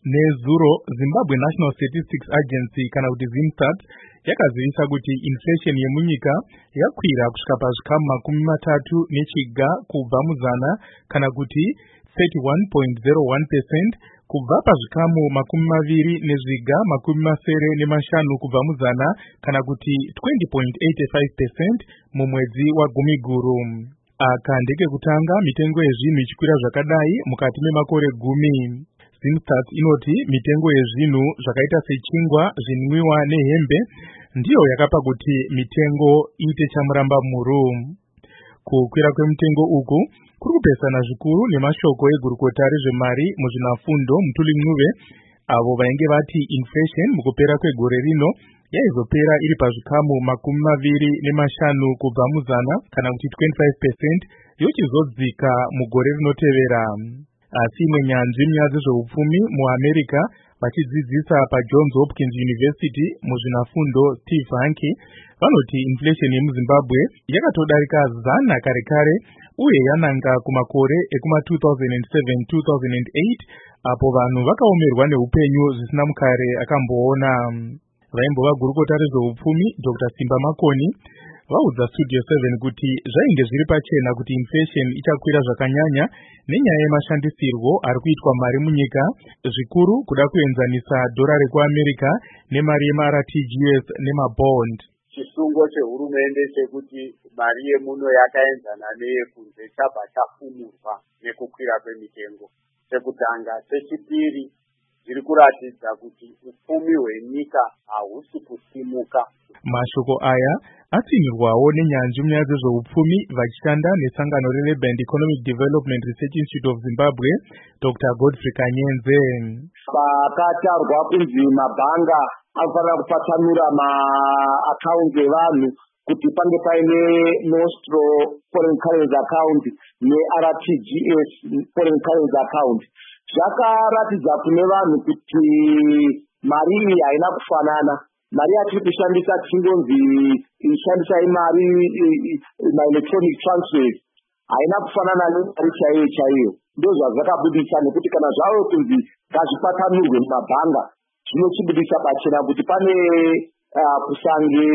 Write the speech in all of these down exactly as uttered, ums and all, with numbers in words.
Nezuro, Zimbabwe National Statistics Agency kana kuti ZimStat yakazivisa kuti inflation yemunyika yakwira kusvika pazvikamu makumi matatu nechiga kubva muzana kana kuti thirty-one point zero one percent kubva pazvikamu makumi maviri nezviga makumi masere nemashanu kubva muzana kana kuti twenty point eight five percent mumwedzi waGumiguru. Aka ndekekutanga mitengo yezvinhu ichikwira zvakadai mukati memakore gumi. ZimStat inoti mitengo yezvinhu zvakaita sechingwa, zvinwiwa nehembe ndiyo yakapa kuti mitengo iite chamuramba muru. Kukwira kwemitengo uku kuri kupesana zvikuru nemashoko egurukota rezvemari muzvinafundo Mutuli Ncube avo vainge vati inflation mukupera kwegore rino yaizopera iri pazvikamu makumi maviri nemashanu kubva muzana kana kuti twenty-five percent yochizodzika mugore rinotevera. Asi imwe nyanzvi munyaya dzezveupfumi muAmerica vachidzidzisa paJohns Hopkins University muzvinafundo Steve Hanke vanoti inflation yemuZimbabwe yakatodarika zana kare kare uye yananga kumakore ekuma two thousand seven two thousand eight apo vanhu vakaomerwa neupenyu zvisina mukare akamboona. Vaimbova gurukota rezveupfumi Doctor Simba Makoni vaudza Studio seven kuti zvainge zviri pachena kuti inflation ichakwira zvakanyanya nenyaya yemashandisirwo ari kuitwa mari munyika, zvikuru kuda kuenzanisa dhora rekuAmerica nemari yemaR T G S nemabond. Chisungo chehurumende chekuti mari yemuno yakaenzana neyekunze chabva chafumurwa nekukwira kwemitengo. Chekutanga. Chechipiri, zviri kuratidza kuti upfumi hwenyika hahusi kusimuka. Mashoko aya atsinirwawo nenyanzvi munyaya dzezveupfumi vachishanda nesangano reLabour and Economic Development Research Institute of Zimbabwe Doctor Godfrey Kanyenze. Pakatarwa kunzi mabhanga anofanira kupatsanura maakaunti evanhu kuti pange paine Nostro foreign currency account neR T G S foreign currency account. Zvakaratidza kune vanhu kuti mari iyi haina kufanana. Mari yatiri kushandisa tingonzi ishandisa mari electronic transfers haina kufanana nemari chaiyo chaiyo. Ndozvazvakabudisa nekuti kana zvavo kunzi ngazvipatsanurwe mumabhanga zvinochibudisa pachena kuti pane uh, kusange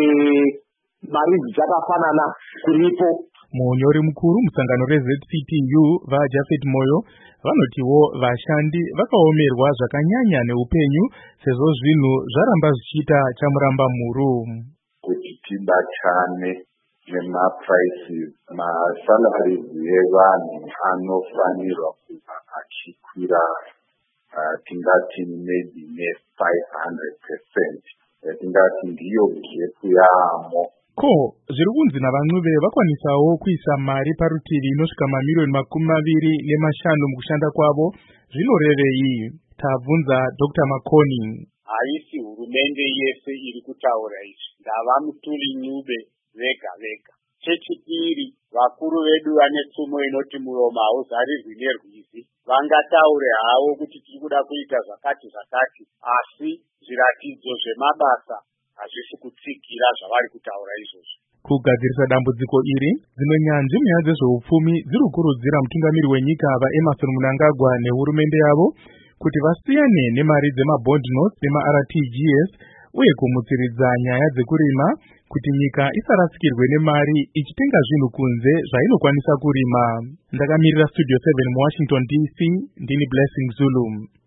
mari dzakafanana kuripo. Munyori mukuru musangano reZ C T U vaJafet Moyo vanotiwo vashandi vakaomerwa zvakanyanya neupenyu sezvo zvinhu zvaramba zvichiita chamuramba muru. Kuti tibatane nemaprices masalaries evanhu anofanirwa kuva achikwira uh, tingati maybe ne-five hundred percent. Tingati ndiyo gepu yaamo. Ko, zviri kunzi naVancube vakwanisawo kuisa mari parutivi inosvika mamiliyoni makumi maviri nemashanu mukushanda kwavo. Zvinorevei? Tabvunza Doctor Makoni. Haisi hurumende yese iri kutaura izvi, ndava Mutuli Ncube vega vega. Chechipiri, vakuru vedu vane tsumo inoti muromo hauzarirwi nerwizi. Vangataure havo kuti tiri kuda kuita zvakati zvakati, asi zviratidzo zvemabasa hazvisi kutsikira zvavari kutaura izvozvo. Kugadzirisa dambudziko iri, dzimwe nyanzvi munyaya dzezveupfumi dziri kukurudzira mutungamiri wenyika vaEmmerson Mnangagwa nehurumende yavo kuti vasiyane nemari dzemabond notes nemaR T G S uye kumutsiridza nyaya dzekurima kuti nyika isarasikirwe nemari ichitenga zvinhu kunze zvainokwanisa kurima. Ndakamirira Studio seven muWashington D C, ndini Blessing Zulu.